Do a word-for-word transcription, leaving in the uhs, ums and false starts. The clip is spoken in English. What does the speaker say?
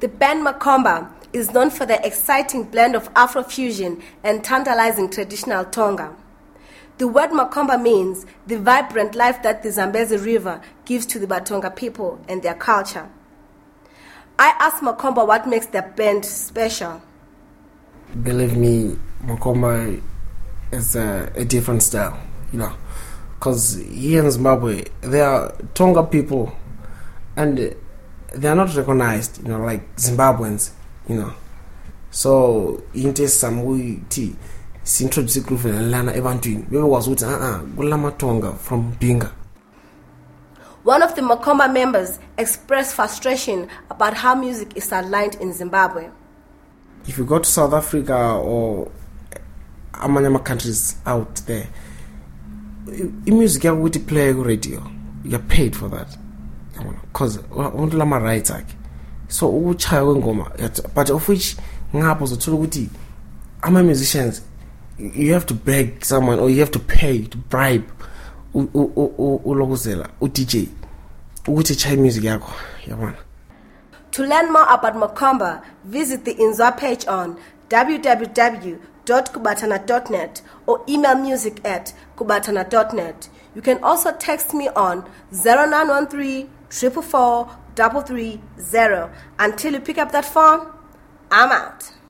The band Makomba is known for their exciting blend of Afrofusion and tantalizing traditional Tonga. The word Makomba means the vibrant life that the Zambezi River gives to the Batonga people and their culture. I asked Makomba what makes their band special. Believe me, Makomba is a, a different style, you know, because here in Zimbabwe, there are Tonga people and they are not recognized, you know, like Zimbabweans, you know. So, into some way, to introduce the group in Lana Evantwin, we was with uh Gulama Tonga from Binga. One of the Makomba members expressed frustration about how music is aligned in Zimbabwe. If you go to South Africa or Amanyama countries out there, in music you have to play radio. You're paid for that. Because only my rights are so but of which I'm a musicians, you have to beg someone or you have to pay to bribe u D J ukuthi music yakho yabona. To learn more about Makomba, visit the Inzwa page on w w w dot kubatana dot net or email music at kubatana dot net. You can also text me on zero nine one three, four four four, three three zero. Until you pick up that phone, I'm out.